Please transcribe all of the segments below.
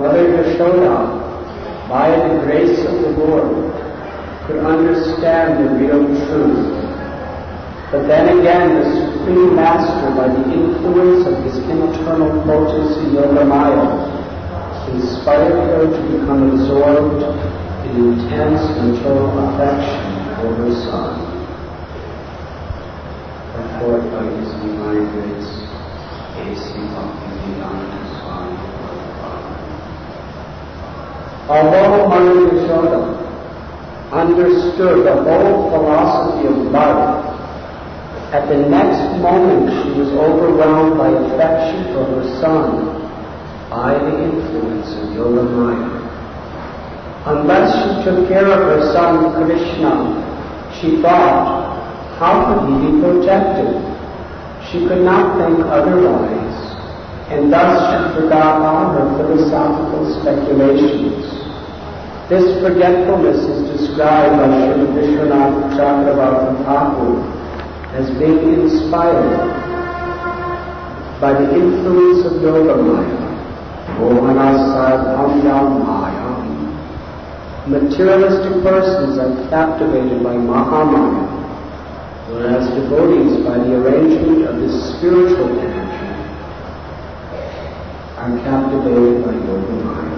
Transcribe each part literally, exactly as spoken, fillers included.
Mother Yashoda, by the grace of the Lord, could understand the real truth. But then again, the Supreme Master, by the influence of his internal potency, Yogamaya, inspired her to become absorbed in intense maternal affection for her son. Report by His Divine Grace, A C Bhaktivedanta Swami Prabhupada. Although Mother Yashoda understood the whole philosophy of life, at the next moment she was overwhelmed by affection for her son by the influence of Yogamaya. Unless she took care of her son Krishna, she thought, how could he be protected? She could not think otherwise, and thus she forgot all her philosophical speculations. This forgetfulness is described by Srila Vishwanath Chakravarti Thakur as being inspired by the influence of Yogamaya. Materialistic persons are captivated by Mahamaya, whereas devotees, by the arrangement of this spiritual energy, are captivated by Yogamaya.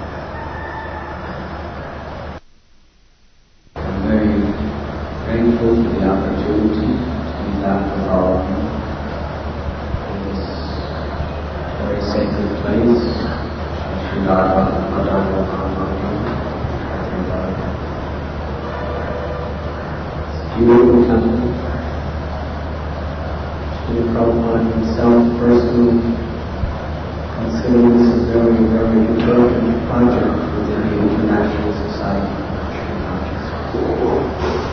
I'm very grateful for the opportunity to be back with all of you in this very sacred place, Sridhar beautiful temple. Srila Prabhupada himself personally considered this a very, very important project within the International Society of Sri Consciousness.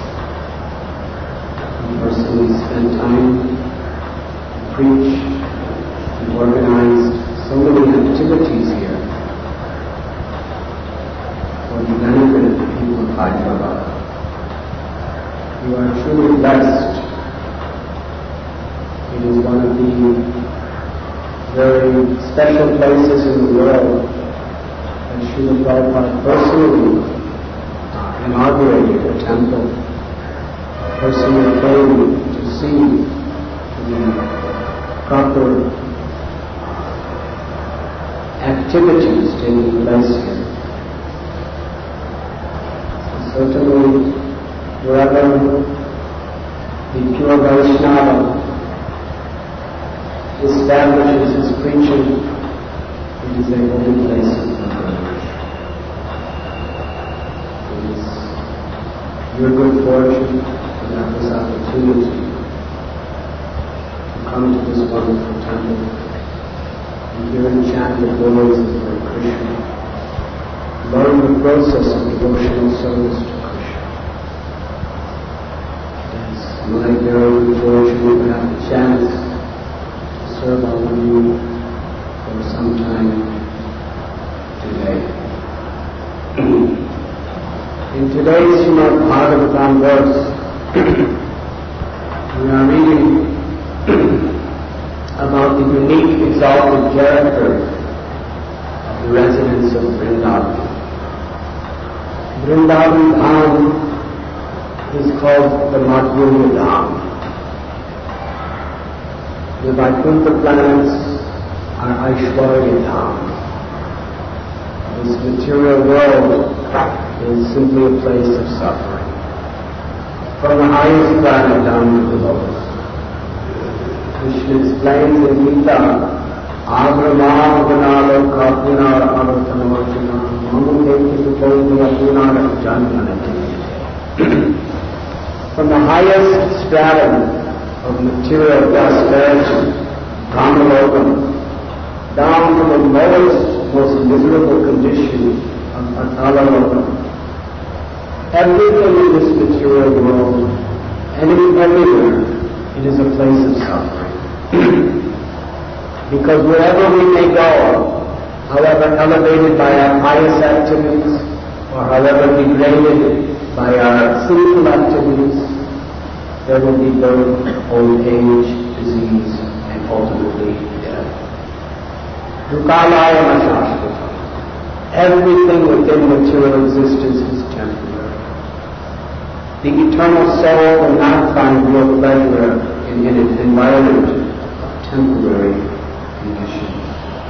He personally spent time to preach and organized so many activities here for the benefit of the people of Hyderabad. You are truly blessed. It is one of the very special places in the world that Srila Prabhupada personally uh, inaugurated a temple, personally came to see the proper activities taking place here. So certainly, wherever the pure Vaishnava establishes his preaching, it is a holy place of pilgrimage. It is your good fortune to have this opportunity to come to this wonderful temple and hear and chant the glories of Lord Krishna, learn the process of devotional service to my very fortunate to have the chance to serve all of you for some time today. In today's Srimad Bhagavatam verse, we are reading about the unique, exalted character of the residents of Vrindavan. Vrindavan Dham is called the Madhurya Dham. The Vaikuntha planets are Aishwarya Dham. This material world is simply a place of suffering. From the highest planet down to the lowest. Krishna explains in Gita, Abrahma Upanalo Kapunar Avatanavartana Mamuketi Supodi Apunar Janmanati. From the highest stratum of material prosperity, Kamalokam, down to the lowest, most miserable condition of Patalokam. Everything in this material world, and everywhere, it is a place of suffering. Because wherever we may go, however elevated by our pious activities, or however degraded by our sinful activities, there will be birth, old age, disease, and ultimately death. Dukalaya Mashashvata. Everything within material existence is temporary. The eternal soul will not find real pleasure in an environment of temporary conditions.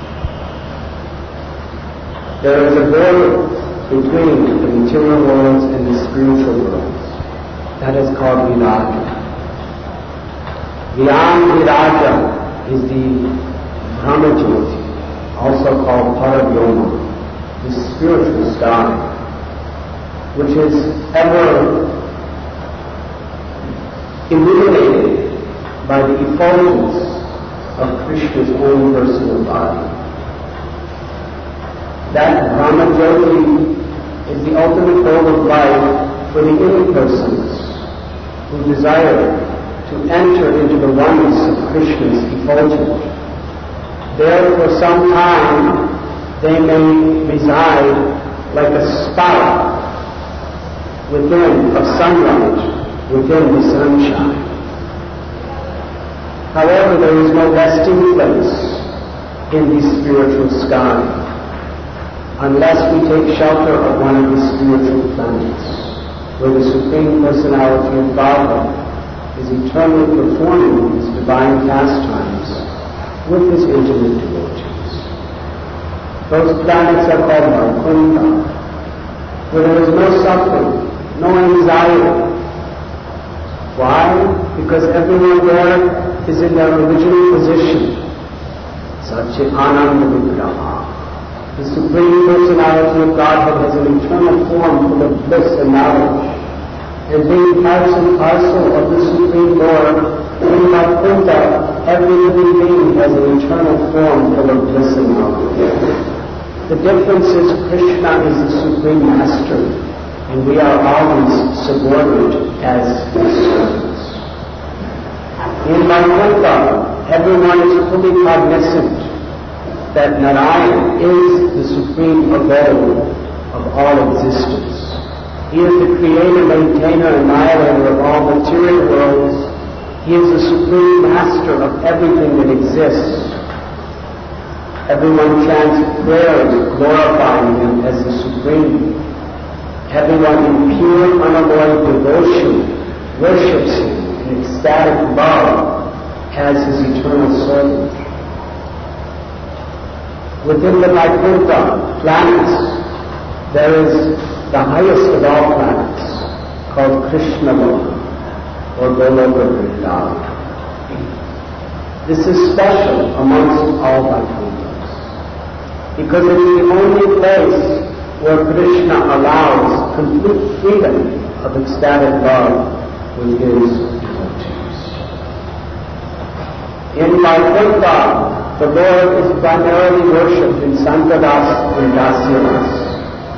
There is a border between the material worlds and the spiritual worlds. That is called Viraja. Beyond Viraja is the Brahmajyoti, also called Paravyoma, the spiritual sky, which is ever illuminated by the effulgence of Krishna's own personal body. That Brahmajyoti is the ultimate goal of life for the inner persons who desire to enter into the oneness of Krishna's effulgence. There for some time they may reside like a spark within a sunlight, within the sunshine. However, there is no resting place in the spiritual sky unless we take shelter of one of the spiritual planets, where the Supreme Personality of Godhead is eternally performing His divine pastimes with His intimate devotees. Those planets are called Vaikuntha, where there is no suffering, no anxiety. Why? Because everyone there is in their original position. Satchit Ananda Vigraha. The Supreme Personality of Godhead has an eternal form full of bliss and knowledge. And being parts and parcel of the Supreme Lord, in Vaikuntha, every living being has an eternal form full of bliss and knowledge. The difference is Krishna is the Supreme Master, and we are always subordinate as His servants. In Vaikuntha, everyone is fully cognizant that Narayan is the supreme abode of all existence. He is the creator, maintainer, annihilator of all material worlds. He is the supreme master of everything that exists. Everyone chants prayers glorifying Him as the supreme. Everyone in pure, unalloyed devotion worships Him in ecstatic love as His eternal servant. Within the Vaikuntha planets, there is the highest of all planets, called Krishna Loka, or Goloka Vrindavan. This is special amongst all Vaikunthas, because it is the only place where Krishna allows complete freedom of ecstatic love with His devotees. In Vaikuntha, the Lord is primarily worshipped in Sankadas and Dasyadas.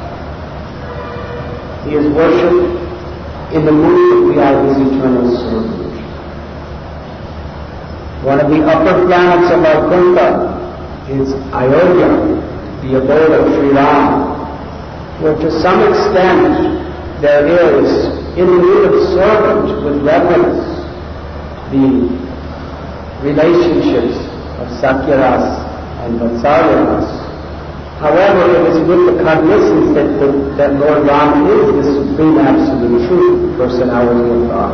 He is worshipped in the mood that we are His eternal servant. One of the upper planets of Vaikuntha is Ayodhya, the abode of Sri Ram, where to some extent there is, in the mood of servant with reverence, the relationships of Sakyaras and Vatsalyaras. However, it is with the cognizance that, the, that Lord Ram is the supreme absolute truth, personality of God.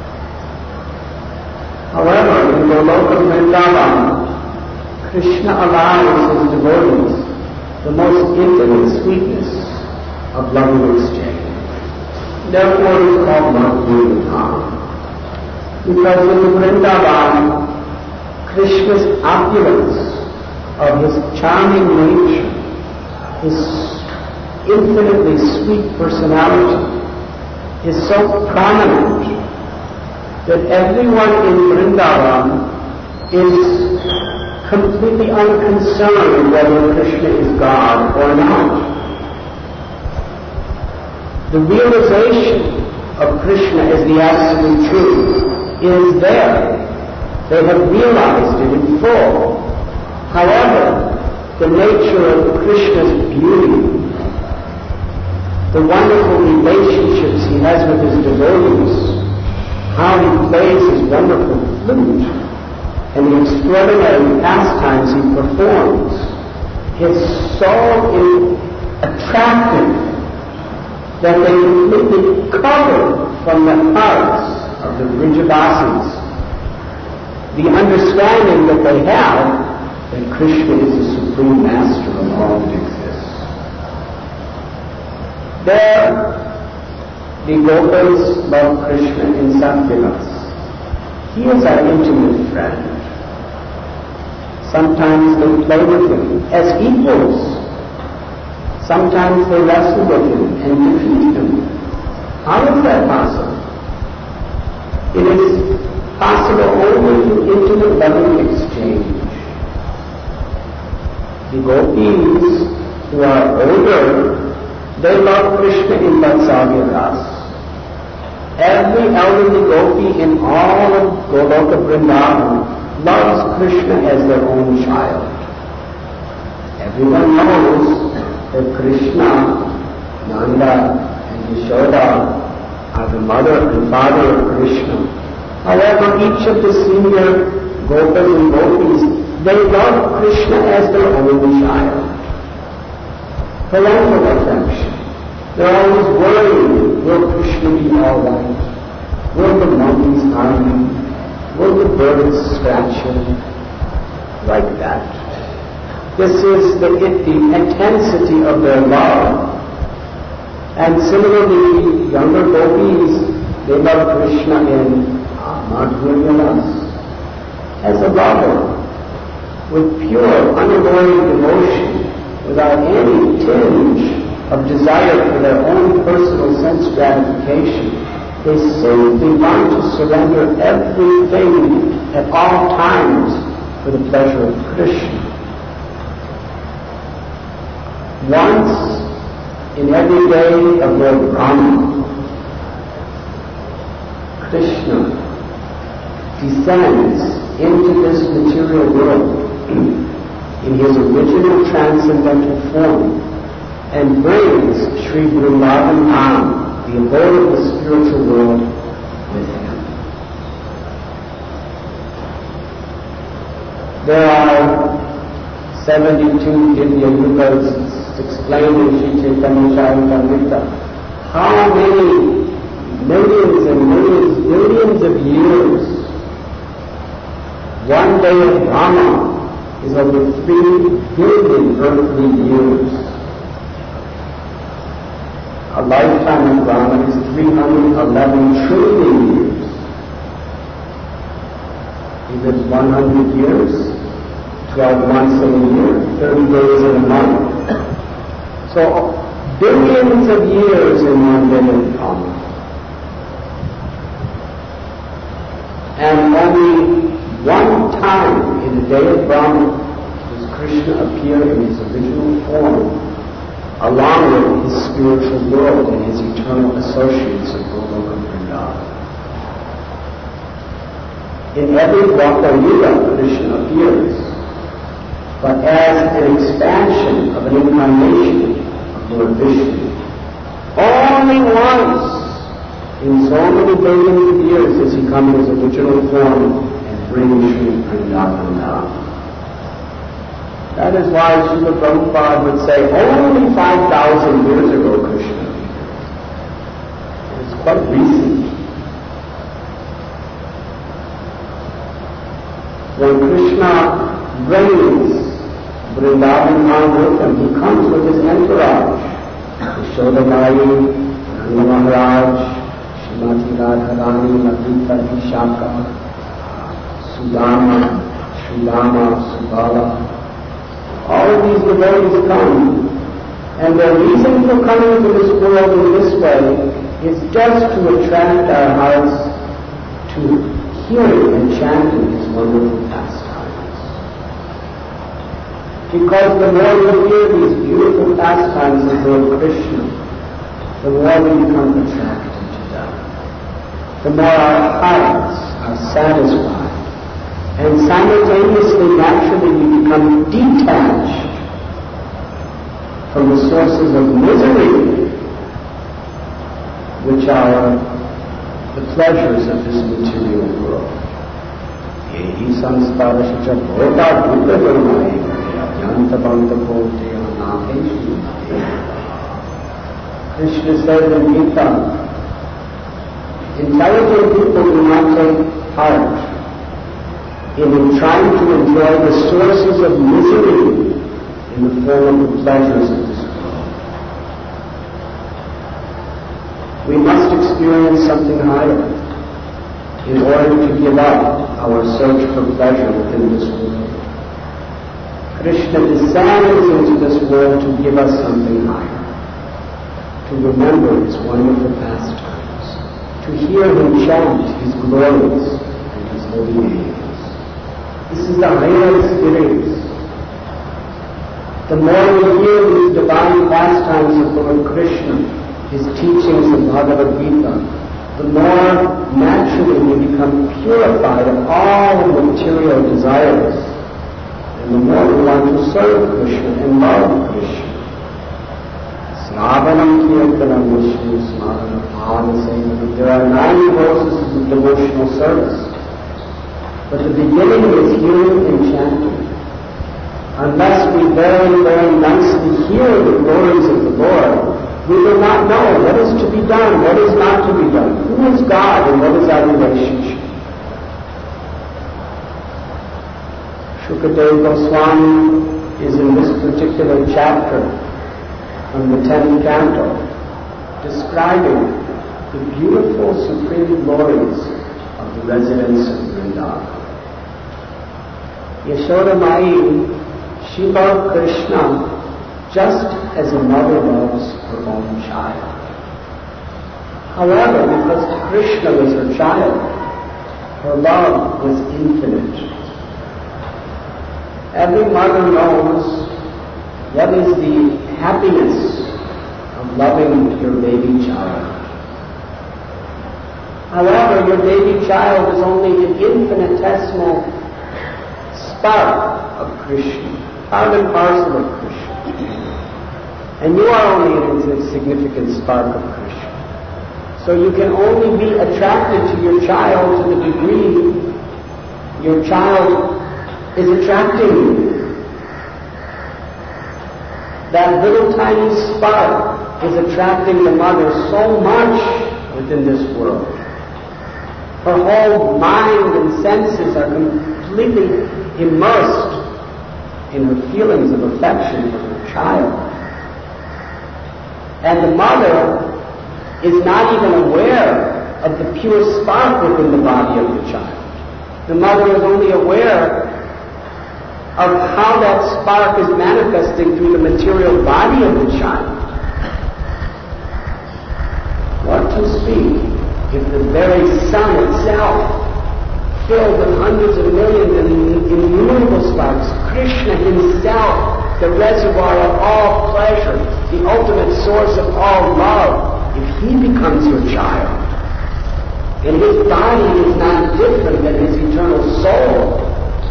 However, in Goloka Vrindavan, Krishna allows His devotees the most intimate sweetness of loving exchange. Therefore, it is called Madhurya. Because in Vrindavan, Krishna's opulence of His charming nature, His infinitely sweet personality, is so prominent that everyone in Vrindavan is completely unconcerned whether Krishna is God or not. The realization of Krishna as the absolute truth is there. They have realized it in full. However, the nature of Krishna's beauty, the wonderful relationships He has with His devotees, how He plays His wonderful flute, and the extraordinary pastimes He performs, is so in, attractive, that they completely cover from the hearts of the Vrijavasis the understanding that they have that Krishna is the supreme master of all that exists. There, the Gopas love Krishna in Satyavas. He is our intimate friend. Sometimes they play with him as equals. Sometimes they wrestle with him and defeat him. How is that possible? It is possible only through intimate loving exchange. The Gopis who are older, they love Krishna in Vatsalya Ras. Every elderly gopi in all of Goloka Vrindavan loves Krishna as their own child. Everyone knows that Krishna, Nanda, and Yashoda are the mother and father of Krishna. However, each of the senior Gopas and Gopis, they love Krishna as their own child. Parental affection. They're always worried, will Krishna be all right? Will the monkeys harm him? Will the birds scratch him? Like that. This is the, the intensity of their love. And similarly, younger gopis, they love Krishna in Madhurya Ras as a lover, with pure, unalloyed devotion, without any tinge of desire for their own personal sense gratification. They simply want to surrender everything at all times for the pleasure of Krishna. Once in every day of their Brahma, Krishna descends into this material world in his original transcendental form and brings Sri Vrindavan Dham, the abode of the spiritual world, with him. There are seventy-two Divya Yugas explained in Sri Chaitanya Charitamrita. How many millions and millions, billions of years? One day of Brahma is over three billion earthly years. A lifetime of Brahma is three hundred eleven trillion years. He lives one hundred years, twelve months in a year, thirty days in a month. So, billions of years in one day of Brahma. And only one time in the day of Brahma does Krishna appear in his original form, along with his spiritual world and his eternal associates of Goloka Vrindavan. In every Dwapara Yuga, Krishna appears, but as an expansion of an incarnation of Lord Vishnu. Only once in so many billions of years does he come in his original form and bring Sri Vrindavan down. That is why Srila Prabhupada would say, only five thousand years ago Krishna appeared. It's quite recent. When Krishna brings Vrindavan Dham with him, he comes with his entourage. Yashoda Mai, Nanda Maharaj, Srimati Radharani, Lalita Vishaka, Sudama, Sridama, Subala. All of these devotees come, and their reason for coming to this world in this way is just to attract our hearts to hearing and chanting his wonderful pastimes. Because the more we hear these beautiful pastimes of Lord Krishna, the more we become attracted to them. The more our hearts are satisfied. And simultaneously, naturally, we become detached from the sources of misery, which are the pleasures of this material world. Yehi samsparascha bhota bhuta janmai, yanta banta bhote anapeshu. Krishna says in Gita, intelligent people do not take part in trying to enjoy the sources of misery in the form of the pleasures of this world. We must experience something higher in order to give up our search for pleasure within this world. Krishna descends into this world to give us something higher, to remember his wonderful pastimes, to hear him chant his glories and his holy names. This is the higher experience. The more we hear these divine pastimes of Lord Krishna, his teachings in Bhagavad Gita, the more naturally we become purified of all material desires, and the more we want to serve Krishna and love Krishna. Sravanam Kirtanam Vishnu Smaranam Adasevanam. There are nine processes of devotional service, but the beginning is hearing and chanting. Unless we very, very nicely hear the glories of the Lord, we will not know what is to be done, what is not to be done, who is God and what is our relationship. Shukadeva Goswami is in this particular chapter from the tenth canto describing the beautiful supreme glories of the residents of Vrindavan. Yashoda Mai, she loved Krishna just as a mother loves her own child. However, because Krishna was her child, her love was infinite. Every mother knows what is the happiness of loving your baby child. However, your baby child is only an infinitesimal spark of Krishna, part and parcel of Krishna. And you are only an insignificant spark of Krishna. So you can only be attracted to your child to the degree your child is attracting you. That little tiny spark is attracting the mother so much within this world. Her whole mind and senses are completely immersed in her feelings of affection for her child. And the mother is not even aware of the pure spark within the body of the child. The mother is only aware of how that spark is manifesting through the material body of the child. What to speak if the very sun itself, filled with hundreds of millions and innumerable sparks, Krishna himself, the reservoir of all pleasure, the ultimate source of all love, if he becomes your child, and his body is not different than his eternal soul,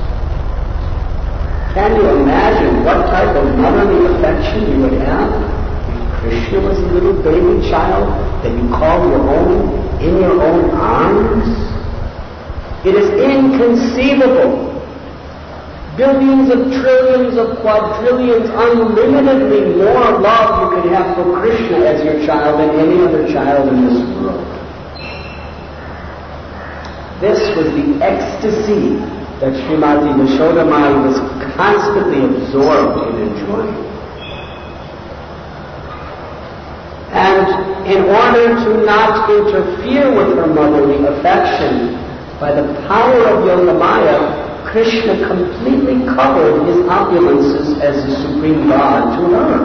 can you imagine what type of motherly affection you would have if Krishna was a little baby child that you called your own, in your own arms? It is inconceivable. Billions of trillions of quadrillions, unlimitedly more love you could have for Krishna as your child than any other child in this world. This was the ecstasy that Srimati Yashoda Mai was constantly absorbed in enjoying. And in order to not interfere with her motherly affection, by the power of Yogamaya, Krishna completely covered his opulences as the Supreme God to her.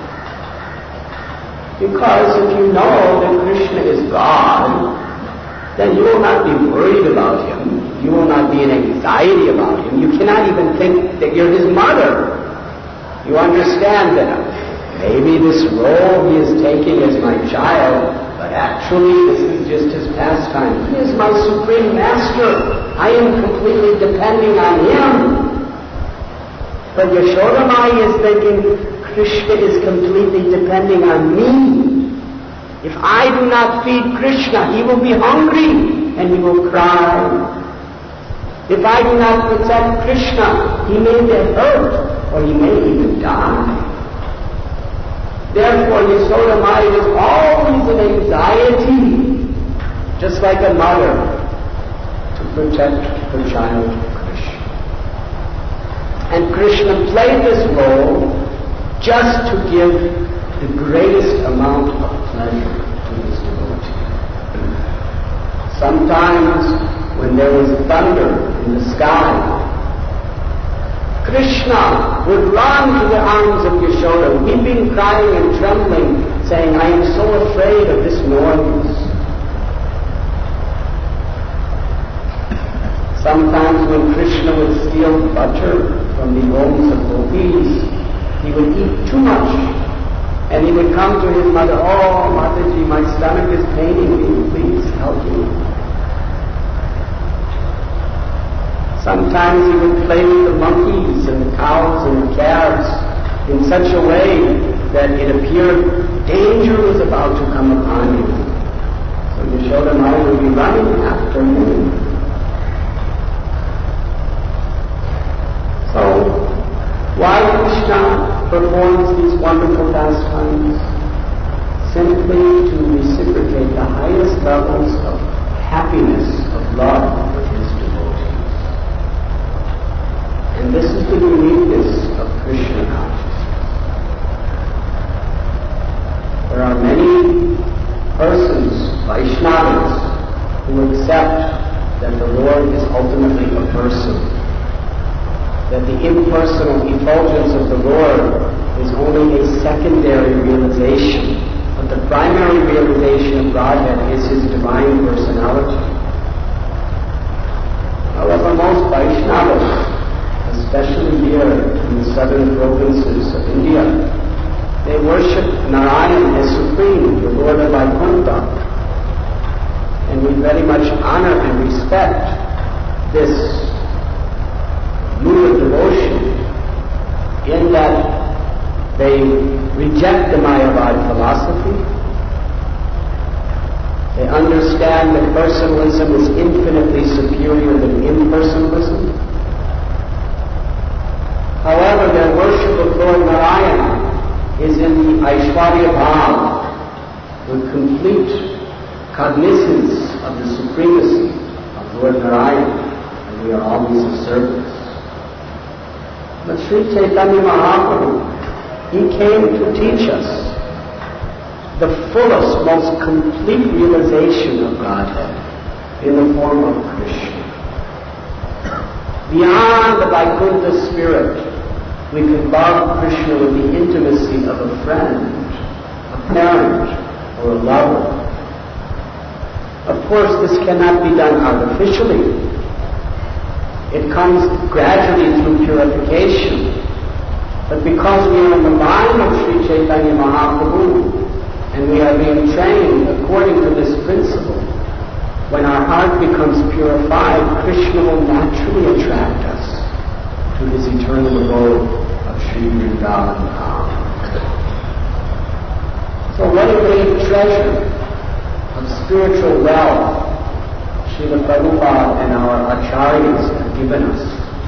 Because if you know that Krishna is God, then you will not be worried about him. You will not be in anxiety about him. You cannot even think that you're his mother. You understand that maybe this role he is taking as my child, but actually this is just his pastime. He is my supreme master. I am completely depending on him. But Yashoda Mai is thinking Krishna is completely depending on me. If I do not feed Krishna, he will be hungry and he will cry. If I do not protect Krishna, he may get hurt or he may even die. Therefore, Yashoda Maya was always in anxiety, just like a mother, to protect her child Krishna. And Krishna played this role just to give the greatest amount of pleasure to his devotee. Sometimes, when there was thunder in the sky, Krishna would run to the arms of Yashoda, weeping, crying, and trembling, saying, I am so afraid of this noise. Sometimes when Krishna would steal butter from the homes of gopis, he would eat too much, and he would come to his mother, oh, Mataji, my stomach is paining me, please help me. Sometimes he would play with the monkeys and the cows and the calves in such a way that it appeared danger was about to come upon him. So Yashoda Maya would be running after him. So, why Krishna performs these wonderful pastimes? Simply to reciprocate the highest levels of happiness, of love with his devotees. And this is the uniqueness of Krishna consciousness. There are many persons, Vaishnavas, who accept that the Lord is ultimately a person, that the impersonal effulgence of the Lord is only a secondary realization, but the primary realization of Godhead is his divine personality. However, most Vaishnavas, especially here in the southern provinces of India, they worship Narayan as supreme, the Lord of Vaikuntha. And we very much honor and respect this mood of devotion in that they reject the Mayavad philosophy. They understand that personalism is infinitely superior than impersonalism. However, their worship of Lord Narayan is in the Aishwarya Bhav, with complete cognizance of the supremacy of Lord Narayan, and we are always of service. But Sri Chaitanya Mahaprabhu, he came to teach us the fullest, most complete realization of Godhead in the form of Krishna. Beyond the Vaikuntha spirit, we can love Krishna with the intimacy of a friend, a parent, or a lover. Of course, this cannot be done artificially. It comes gradually through purification. But because we are in the mind of Sri Chaitanya Mahaprabhu, and we are being trained according to this principle, when our heart becomes purified, Krishna will naturally attract us to his eternal abode of Sri Vrindavan Dham. So what a great treasure of spiritual wealth Srila Prabhupada and our acharyas have given us.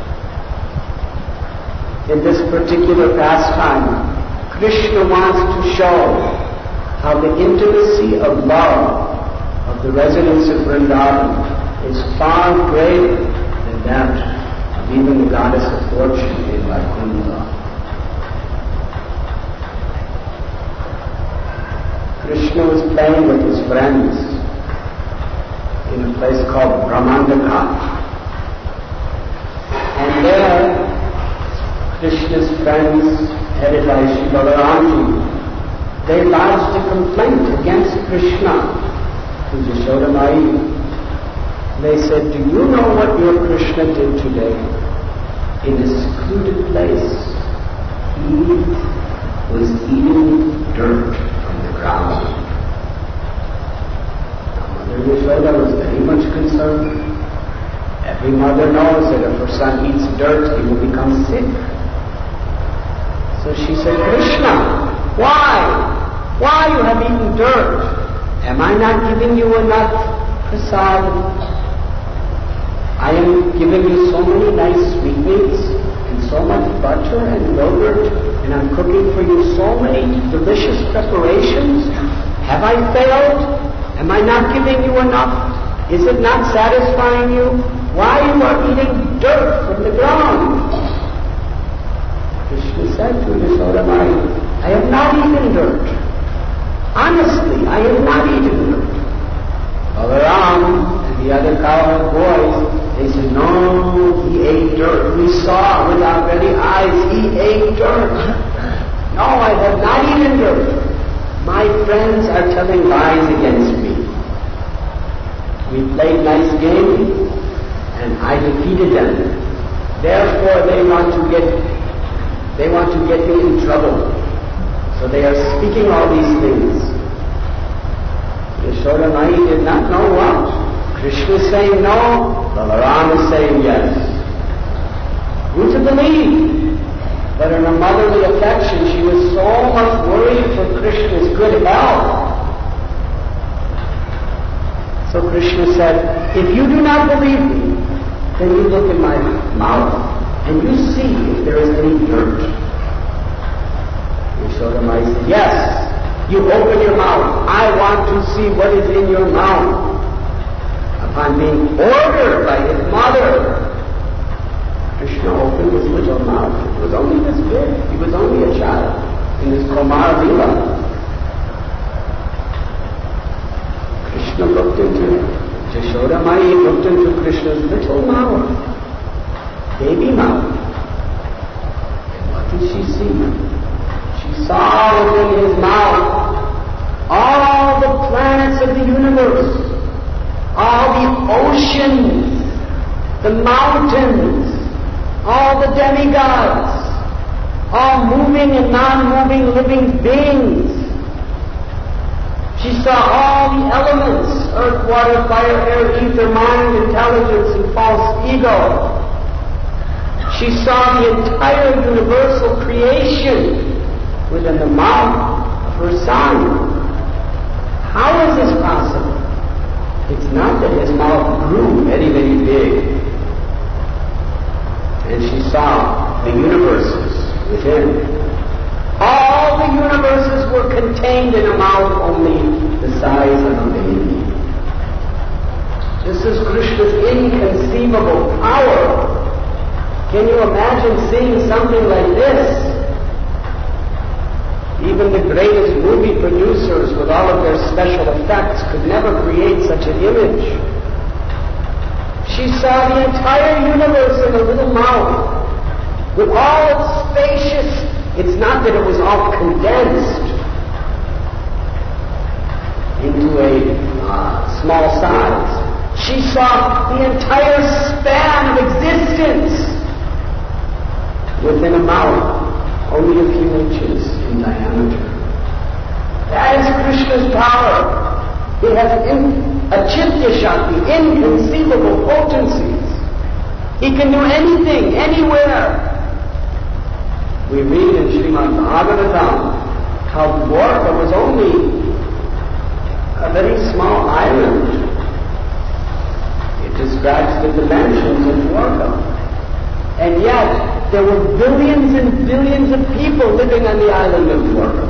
In this particular pastime, Krishna wants to show how the intimacy of love of the residents of Vrindavan is far greater than that of even the goddess of fortune in Vaikuntha. Krishna was playing with his friends in a place called Brahmandaka. And there, Krishna's friends, headed by Sri Balaramji, they lodged a complaint against Krishna to Yashoda Mai. They said, do you know what your Krishna did today? In a secluded place, he was eating dirt from the ground. Now, Mother Yashoda was very much concerned. Every mother knows that if her son eats dirt, he will become sick. So she said, Krishna, why? Why you have eaten dirt? Am I not giving you enough prasad? I am giving you so many nice sweetmeats and so much butter and yogurt. and I'm cooking for you so many delicious preparations. Have I failed? Am I not giving you enough? Is it not satisfying you? Why you are eating dirt from the ground? Krishna said to Yashoda Mai, I have not eaten dirt. Honestly, I have not eaten dirt. Balaram and the other cowherd boys, they said, no, he ate dirt. We saw with our very eyes, he ate dirt. No, I have not eaten dirt. My friends are telling lies against me. We played nice games, and I defeated them. Therefore, they want to get, they want to get me in trouble. So they are speaking all these things. Yashoda Mai did not know what. Krishna is saying no, Balaram is saying yes. Who to believe? But in her motherly affection, she was so much worried for Krishna's good health. So Krishna said, if you do not believe me, then you look in my mouth and you see if there is any dirt. Yashoda Mai said, yes, you open your mouth. I want to see what is in your mouth. Upon being ordered by his mother, Krishna opened his little mouth. It was only this big. He was only a child in his Kumar Lila. Krishna looked into, Yashoda Mai looked into Krishna's little mouth, baby mouth. And what did she see? She saw within his mouth all the planets of the universe, all the oceans, the mountains, all the demigods, all moving and non-moving living beings. She saw all the elements, earth, water, fire, air, ether, mind, intelligence, and false ego. She saw the entire universal creation within the mouth of her son. How is this possible? It's not that his mouth grew very, very big. And she saw the universes within. All the universes were contained in a mouth only the size of a baby. This is Krishna's inconceivable power. Can you imagine seeing something like this? Even the greatest movie producers with all of their special effects could never create such an image. She saw the entire universe in a little mouth with all its spacious. It's not that it was all condensed into a uh, small size. She saw the entire span of existence within a mouth only a few inches in diameter. That is Krishna's power. He has in, a Chitya Shakti, inconceivable potencies. He can do anything, anywhere. We read in Srimad Bhagavatam how Dwarka was only a very small island. It describes the dimensions of Dwarka. And yet, there were billions and billions of people living on the island of Dwarka.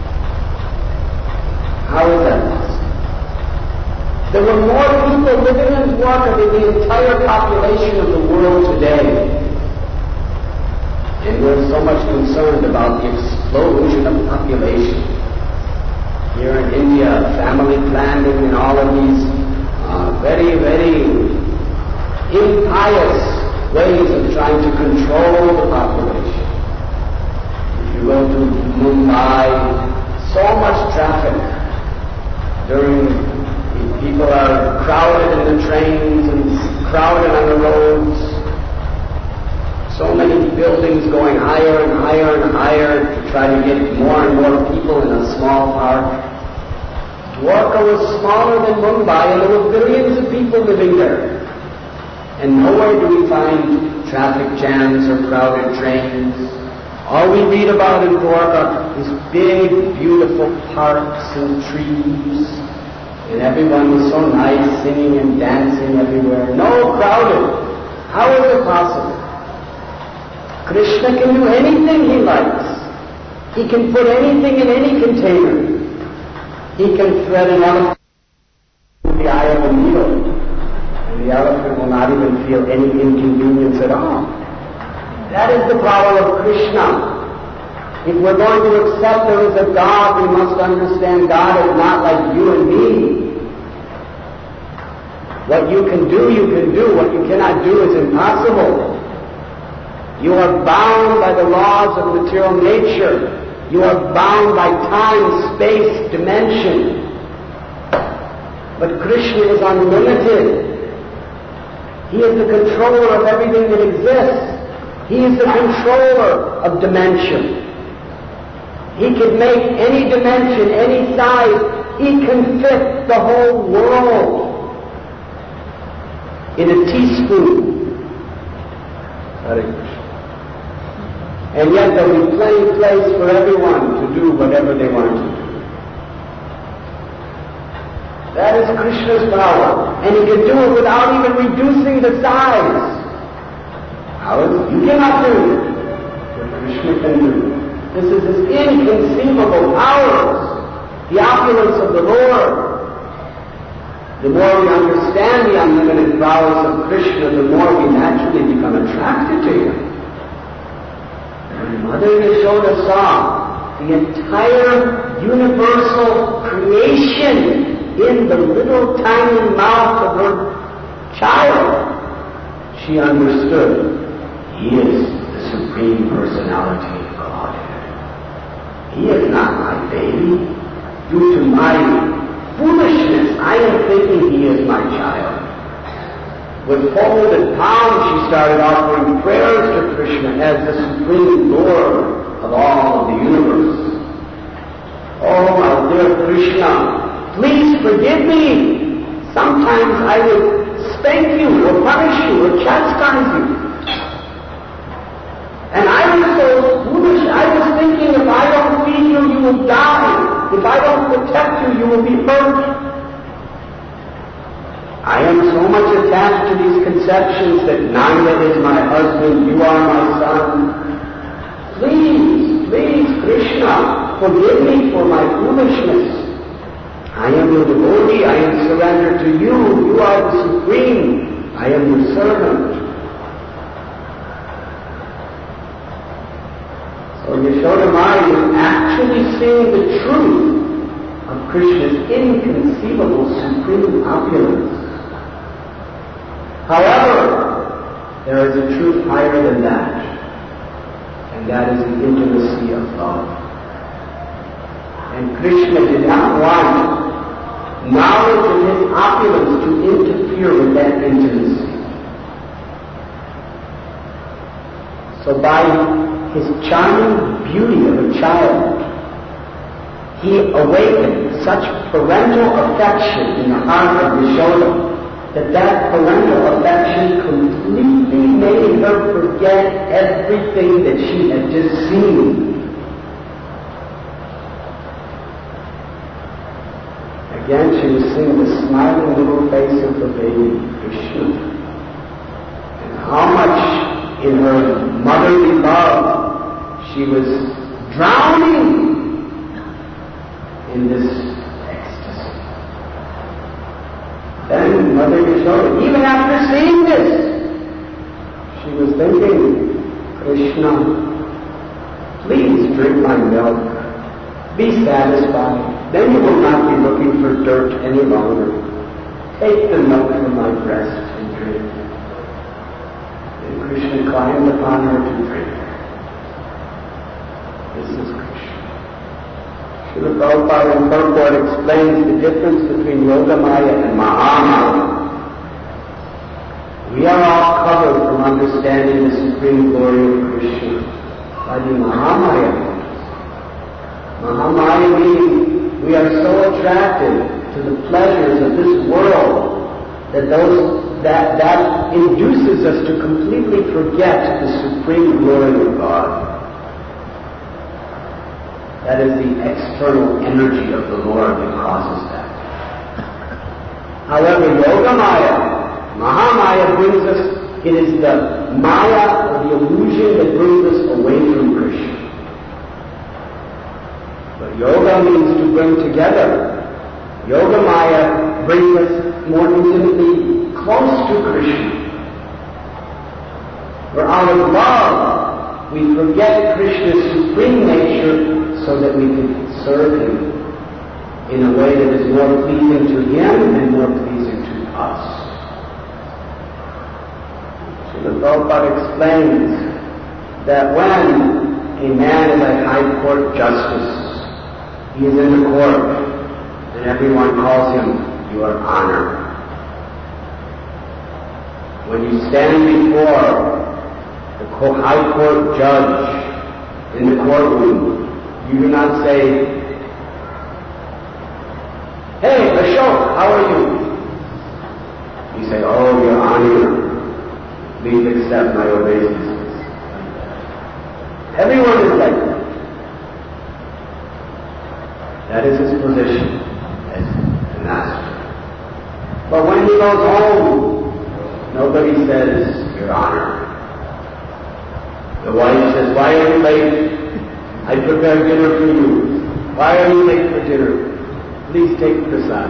How is that possible? There were more people living in Dwarka than the entire population of the world today. And we're so much concerned about the explosion of population. Here in India, family planning and all of these uh, very, very impious ways of trying to control the population. If you go to Mumbai, so much traffic during, people are crowded in the trains and crowded on the roads. So many buildings going higher and higher and higher to try to get more and more people in a small park. Dwarka was smaller than Mumbai and there were billions of people living there. And nowhere do we find traffic jams or crowded trains. All we read about in Dwarka is big, beautiful parks and trees. And everyone was so nice, singing and dancing everywhere. No crowded. How is it possible? Krishna can do anything he likes. He can put anything in any container. He can thread an elephant through the eye of a needle, and the elephant will not even feel any inconvenience at all. That is the power of Krishna. If we're going to accept there is a God, we must understand God is not like you and me. What you can do, you can do. What you cannot do is impossible. You are bound by the laws of material nature. You are bound by time, space, dimension. But Krishna is unlimited. He is the controller of everything that exists. He is the controller of dimension. He can make any dimension, any size. He can fit the whole world in a teaspoon. Hare Krishna. And yet there will be plenty of place for everyone to do whatever they want to do. That is Krishna's power. And he can do it without even reducing the size. How is it? You cannot do it. But Krishna can do it. This is his inconceivable powers. The opulence of the Lord. The more we understand the unlimited powers of Krishna, the more we naturally become attracted to him. When Mother Yashoda saw the entire universal creation in the little tiny mouth of her child, she understood he is the Supreme Personality of Godhead. He is not my baby. Due to my foolishness, I am thinking he is my child. With folded palms, she started offering prayers to Krishna as the Supreme Lord of all of the universe. Oh, my dear Krishna, please forgive me. Sometimes I would spank you or punish you or chastise you. And I was so foolish, I was thinking if I don't feed you, you will die. If I don't protect you, you will be hurt. I am so much attached to these conceptions that Nanda is my husband, you are my son. Please, please, Krishna, forgive me for my foolishness. I am your devotee, I am surrendered to you, you are the supreme, I am your servant. So Yashoda Maya is actually seeing the truth of Krishna's inconceivable supreme opulence. However, there is a truth higher than that, and that is the intimacy of love. And Krishna did not want knowledge of his opulence to interfere with that intimacy. So by his charming beauty of a child, he awakened such parental affection in the heart of Yashoda that that parental affection completely made her forget everything that she had just seen. Again, she was seeing the smiling little face of the baby Krishna, and how much in her motherly love she was drowning in this. Then Mother Yashoda, even after seeing this, she was thinking, Krishna, please drink my milk. Be satisfied. Then you will not be looking for dirt any longer. Take the milk from my breast and drink. And Krishna climbed upon her to drink. This is Krishna. Srila Prabhupada in purport explains the difference between Yogamaya and Mahamaya. We are all covered from understanding the supreme glory of Krishna by the Mahamaya. Mahamaya means we are so attracted to the pleasures of this world that those that that induces us to completely forget the supreme glory of God. That is the external energy of the Lord that causes that. However, Yogamaya, Mahamaya brings us, it is the Maya or the illusion that brings us away from Krishna. Yoga means to bring together. Yoga Maya brings us more intimately close to Krishna. Where out of love we forget Krishna's supreme nature so that we can serve Him in a way that is more pleasing to Him and more pleasing to us. Srila Prabhupada explains that when a man is a high court justice, he is in the court, and everyone calls him Your Honor. When you stand before the high court judge in the courtroom, you do not say, Hey, Ashok, how are you? You say, Oh, Your Honor, please accept my obeisance. Everyone is like that. That is his position as the master. But when he goes home, nobody says, Your Honor. The wife says, Why are you late? I prepared dinner for you. Why are you late for dinner? Please take prasad.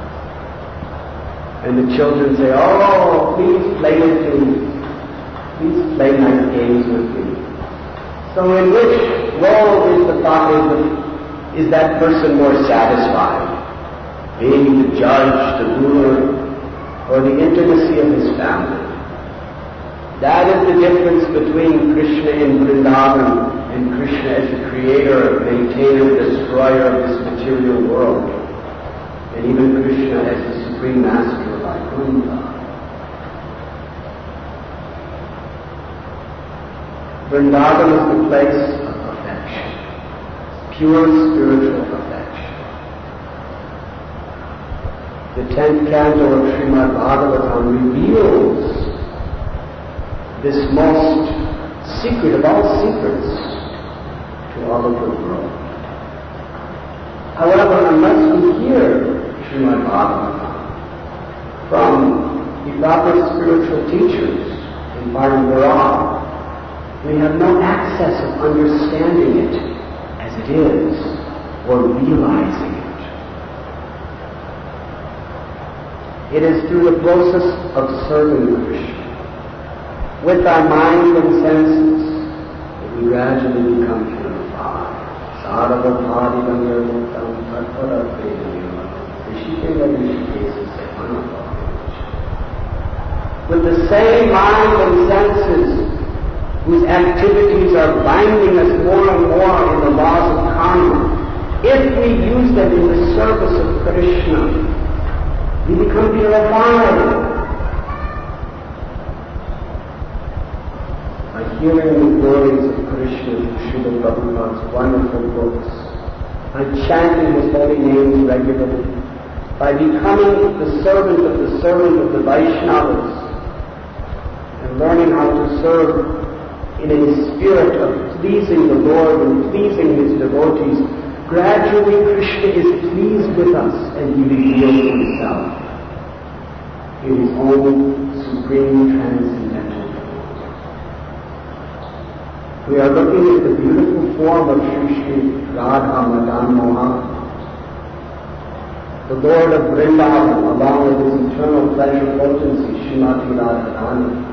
And the children say, Oh, please play with me. Please play nice games with me. So in which role is the father, is that person more satisfied? Being the judge, the ruler, or the intimacy of his family? That is the difference between Krishna in Vrindavan and Krishna as the creator, maintainer, destroyer of this material world, and even Krishna as the supreme master of Vaikuntha. Vrindavan is the place of perfection, pure spiritual perfection. The tenth canto of Srimad Bhagavatam reveals this most secret of all secrets to all of the world. However, unless we hear Srimad Bhagavatam from the proper spiritual teachers in Paramvara, we have no access of understanding it as it is or realizing it. It is through the process of serving Krishna with our mind and senses that we gradually become purified. Sarvapadi Nirmutam Tatpara Prema Rishikela Rishikesa. With the same mind and senses whose activities are binding us more and more in the laws of karma, if we use them in the service of Krishna, we become purified. By hearing the glories of Krishna through Srila Prabhupada's wonderful books, by chanting His holy name regularly, by becoming the servant of the servant of the Vaishnavas, and learning how to serve in a spirit of pleasing the Lord and pleasing His devotees, gradually Krishna is pleased with us and He reveals Himself in His own supreme transcendental. We are looking at the beautiful form of Sri Sri Radha Madan Mohan, the Lord of Vrindavan, along with His eternal pleasure potency, Srimati Radharani.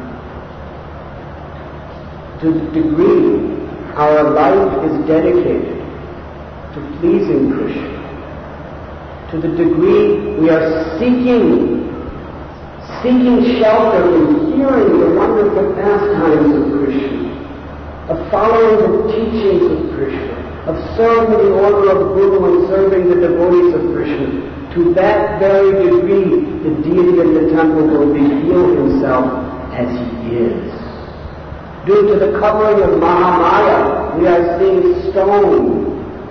To the degree our life is dedicated to pleasing Krishna, to the degree we are seeking, seeking shelter in hearing the wonderful pastimes of Krishna, of following the teachings of Krishna, of serving the order of Guru and serving the devotees of Krishna, to that very degree the deity of the temple will reveal Himself as He is. Due to the covering of Mahamaya, we are seeing stone.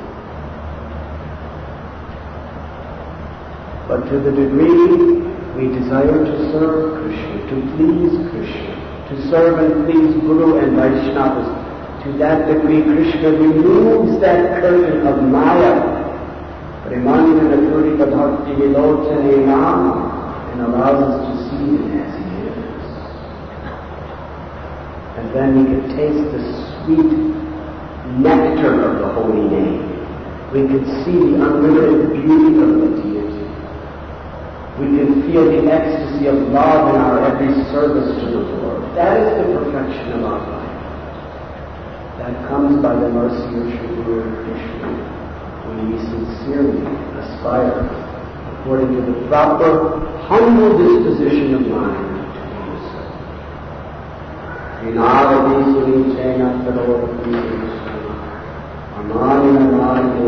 But to the degree we desire to serve Krishna, to please Krishna, to serve and please Guru and Vaishnavas, to that degree Krishna removes that curtain of Maya, Premanjana Purita Bhakti Vilotane Nama, and allows us to see Him as He is. And then we can taste the sweet nectar of the holy name, we can see the unlimited beauty of the deity. We can feel the ecstasy of love in our every service to the Lord. That is the perfection of our life. That comes by the mercy of Sri Guru Krishna when we sincerely aspire, according to the proper, humble disposition of mind, to be the servant. Vinavati Sunichena Sarovati Krishna Amani Amani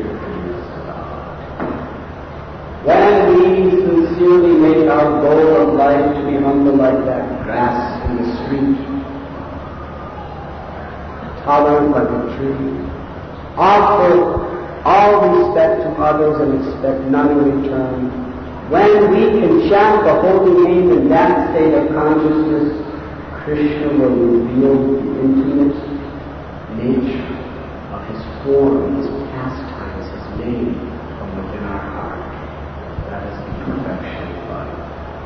When we sincerely make our goal of life to be humble like that grass in the street, tolerant like a tree, offer all respect to others and expect none in return, when we can chant the holy name in that state of consciousness, Krishna will reveal the intimate nature of his form, his pastimes, his name from within our heart. That is the perfection of life.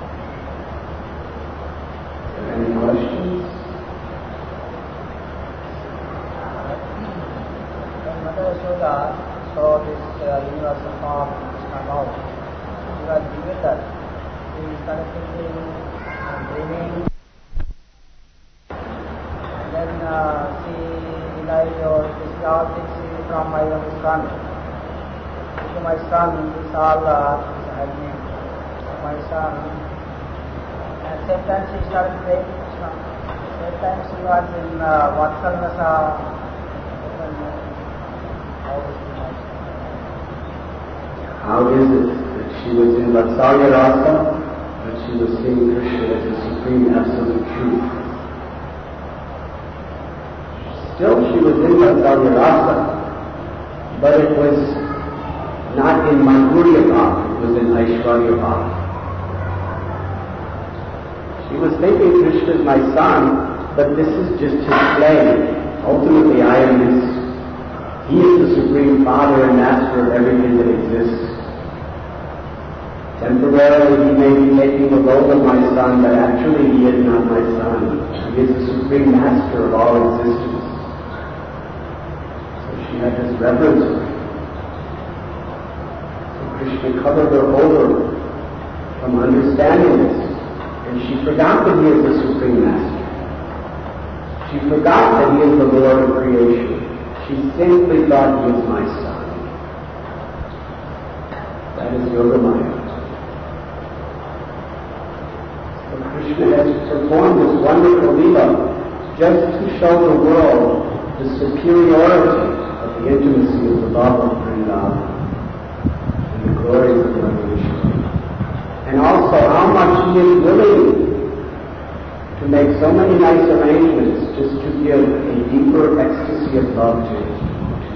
Are there any questions? When Mother Yashoda saw this uh, universal form come out, she was bewildered. She started thinking and dreaming. And then uh, she realized, oh, this is all things from my own son. This is my son, this is all uh, happening to my son. At the same time she started praying to Krishna. At the same time she was in uh, Vatsalrasa. How is it that she was in Vatsalya Rasa, but she was seeing Krishna as the supreme absolute truth? Still she was in Vatsalya Rasa, but it was not in Madhurya Bhav, it was in Aishwarya Bhav. She was thinking Krishna is my son, but this is just his play. Ultimately I am his. He is the Supreme Father and Master of everything that exists. Temporarily he may be taking the role of my son, but actually he is not my son. He is the Supreme Master of all existence. So she had this reverence for him. So Krishna covered her over from understanding this, and she forgot that he is the Supreme Master. She forgot that he is the Lord of creation. She simply thought he is my son. That is Yogamaya. So Krishna has performed this wonderful Leela just to show the world the superiority of the intimacy of the love of Vrindavan and the glories of Mother Yashoda. And also how much he is willing to make so many nice arrangements just to give a deeper ecstasy of love to his devotees.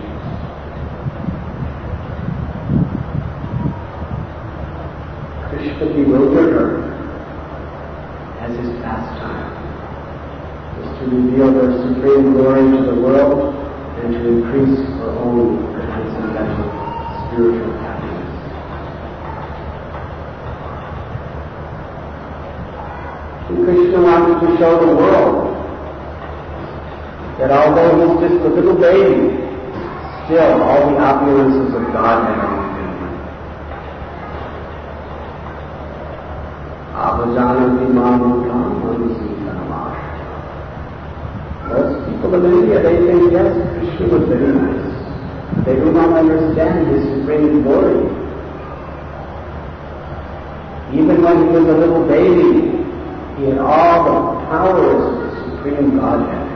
Krishna bewildered her as his pastime, was to reveal her supreme glory to the world and to increase her own transcendental spiritual happiness. And Krishna wanted to show the world that although he's just a little baby, still all the opulences of Godhead are within him. Avajananti Mamutam Manusitanamar. Most people of India, they think, yes, Krishna was very nice. They do not understand his supreme glory. Even when he was a little baby, he had all the powers of the Supreme Godhead.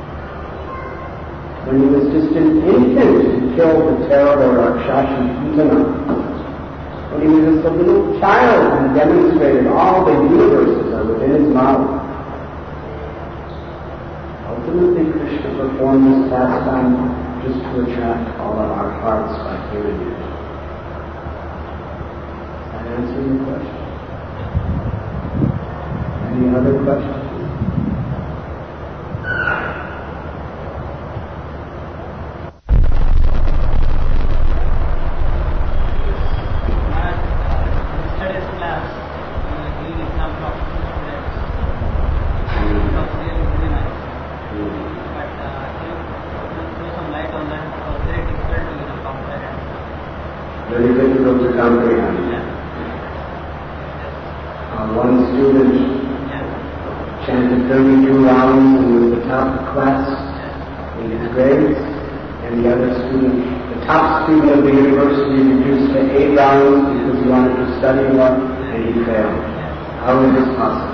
When he was just an infant, he killed the terrible Rakshasi Putana. When he was just a little child, he demonstrated all the universes are within his mouth. Ultimately, Krishna performed this pastime just to attract all of our hearts by hearing it. Does that answer your question? Any other questions? Yesterday's class, you were giving example of two students. It was really very nice. But uh, can you throw some light on that? It was very difficult to you know, compare. village, chanted thirty-two rounds and was the top class in his grades, and the other student, the top student of the university, reduced to eight rounds because he wanted to study more, and he failed. How is this possible?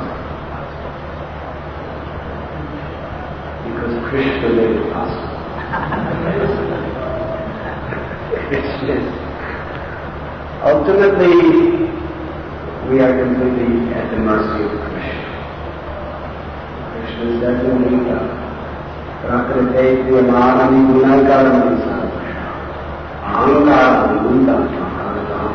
Because Krishna made it possible. Ultimately, we are completely at the mercy of Krishna. Krishna said in Gita, Prakrite Yamanami Gunakaram Sadhusha Ahankaram Gunakaram.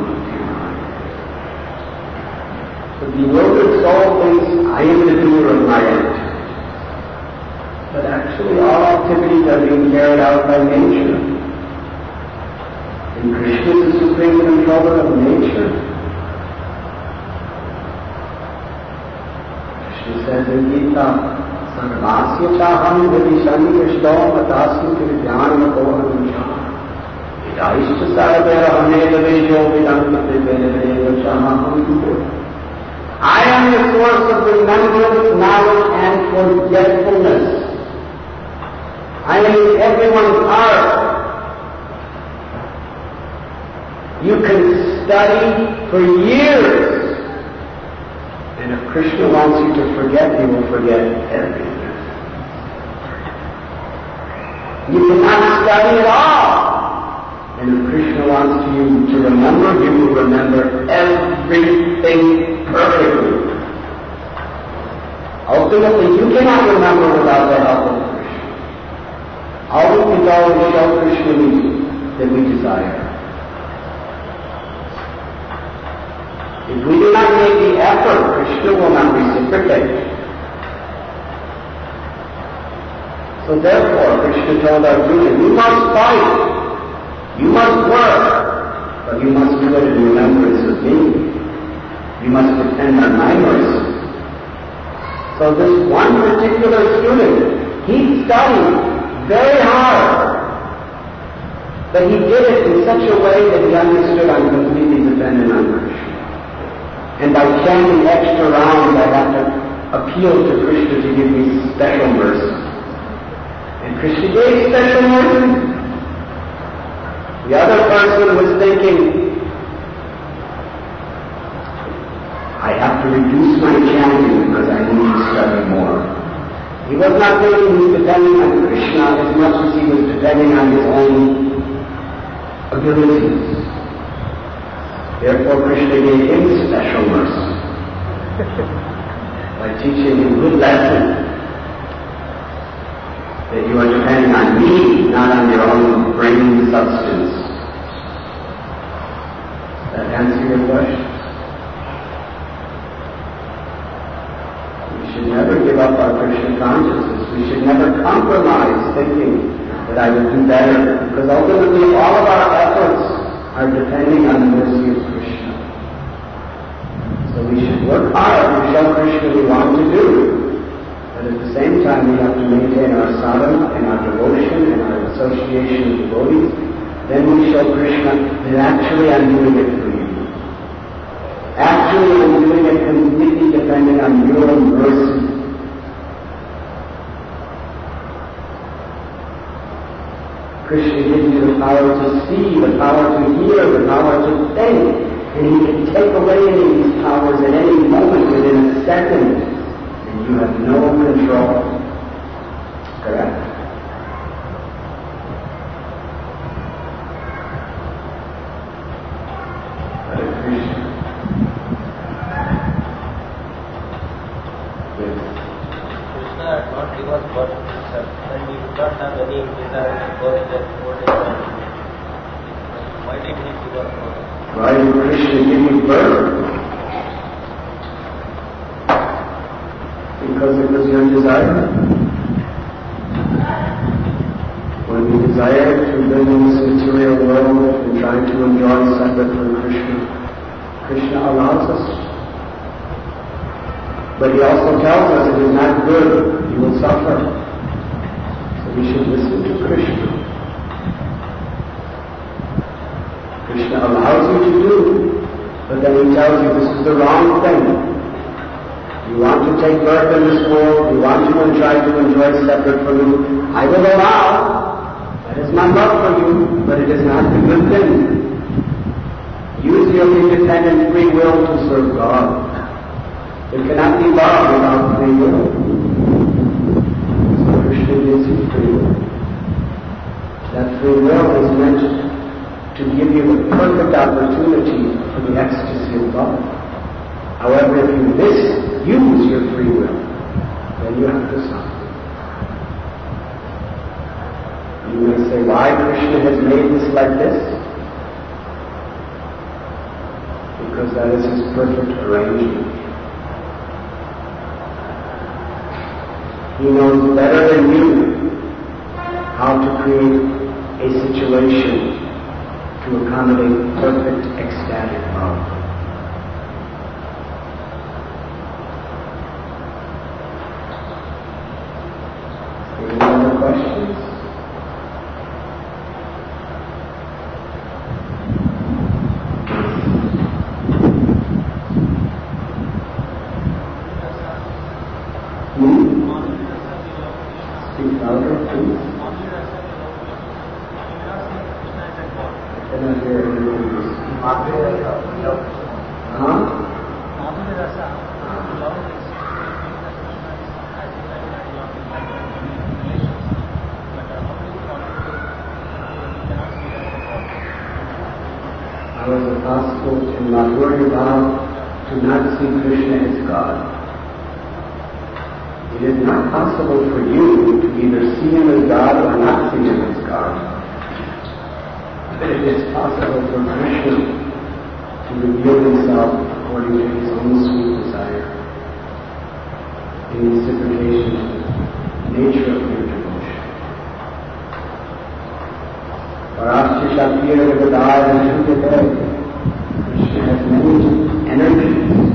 The bewildered soul thinks, I am the doer of my activity. But actually all activities are being carried out by nature. And Krishna is the supreme controller of nature. Krishna says in Gita, Sarvasya chaham vidishani yashto matasmi kirjnana kohanam chaham Idaishta sarvera hamela vejo vidamkite vedeva chaham. I am the source of remembrance, knowledge, and forgetfulness. I am in everyone's heart. You can study for years, and if Krishna wants you to forget, he will forget everything. You cannot study at all, and if Krishna wants you to remember, he will remember everything perfectly. Ultimately, you cannot remember without the help of Krishna. All we can do is show Krishna that we desire. If we do not make the effort, Krishna will not reciprocate. So therefore, Krishna told Arjuna, you must fight, you must work, but you must do it in remembrance of me. You must depend on my mercy. So this one particular student, he studied very hard, but he did it in such a way that he understood I'm completely dependent on Krishna. And by chanting extra rounds, I have to appeal to Krishna to give me special mercy. And Krishna gave special mercy. The other person was thinking, I have to reduce my chanting because I need to study more. He was not thinking he was depending on Krishna as much as he was depending on his own abilities. Therefore, Krishna gave him special mercy by teaching him good lesson that you are depending on me, not on your own brain substance. Does that answer your question? We should never give up our Krishna consciousness. We should never compromise thinking that I will do better, because ultimately all of our efforts are depending on the mercy of Krishna. So we should work hard to show Krishna we want to do, but at the same time we have to maintain our sadhana and our devotion and our association with devotees. Then we show Krishna that actually I'm doing it for you. Actually I'm doing it completely depending on your mercy. Krishna gives you the power to see, the power to hear, the power to think, and he can take away any of these powers at any moment within a second, and you have no control. Correct? Hare Krishna. Yes. Krishna had not given us birth itself, and we do not have any desire to birth that old age. Why did he give us birth? Why did Krishna give you birth? Because it was your desire. When we desire to live in this material world and try to enjoy separate from Krishna, Krishna allows us. But he also tells us it is not good, you will suffer. So we should listen to Krishna. Krishna allows you to do, but then he tells you this is the wrong thing. You want to take birth in this world, you want to try to enjoy separate from you, I will allow. That is my love for you, but it is not a good thing. Use your independent free will to serve God. There cannot be love without free will. So Krishna gives you free will. That free will is meant to give you the perfect opportunity for the ecstasy of love. However, if you misuse your free will, then you have to suffer. You may say, why Krishna has made this like this? Because that is his perfect arrangement. He knows better than you how to create a situation to accommodate perfect ecstatic love. Any other questions? Hmm? Speak louder, please. I cannot hear anything. Huh? How is it possible in Madhurya Bhava to not see Krishna as God? It is not possible for you to either see him as God or not see him as God. But it is possible for Krishna to reveal himself according to his own sweet desire in reciprocation to the nature of your devotion. Parashya Shakti Gadaya Shukya, Krishna has many energies,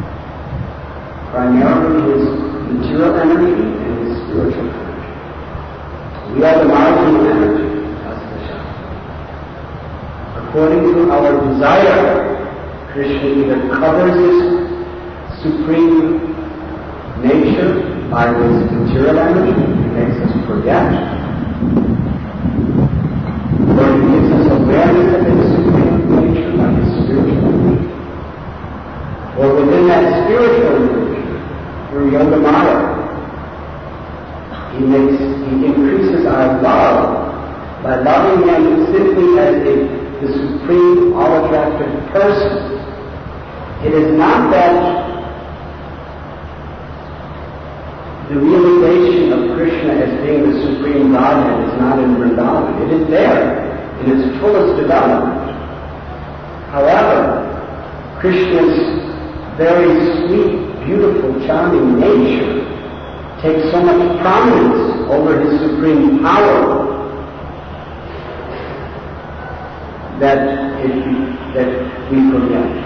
primarily his material energy and his spiritual energy. We are the marginal energy, according to our desire. Krishna either covers his supreme nature by his material energy, he makes us forget, or he gives us awareness of his supreme nature by his spiritual energy. Or within that spiritual energy, through Yoga Maya, he makes, he increases our love by loving him simply as a, the supreme, all-attractive person. It is not that the realization of Krishna as being the supreme Godhead is not in Vrindavan. It is there in its fullest development. However, Krishna's very sweet, beautiful, charming nature takes so much prominence over his supreme power that it, that we forget.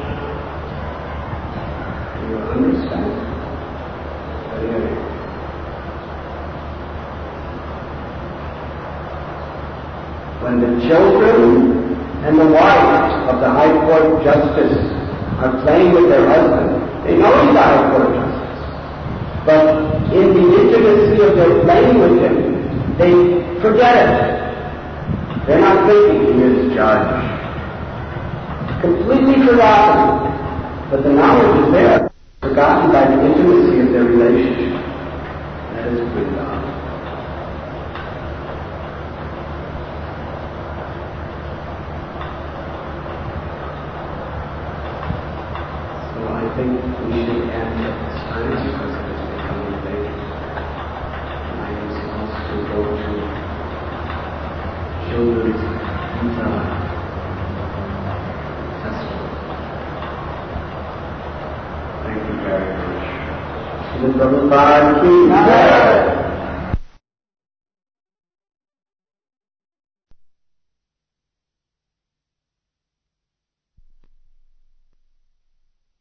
Do you understand? Really? When the children and the wife of the High Court Justice are playing with their husband, they know he's the High Court Justice. But in the intimacy of their playing with him, they forget it. They're not thinking he is judge. Completely forgotten. But the knowledge is there, forgotten by the intimacy of their relationship. That is Vrindavan. I think we should end at this time because it is becoming late. And I am supposed to go to children's Gita festival. Thank you very much. Srila Prabhupada ki jai.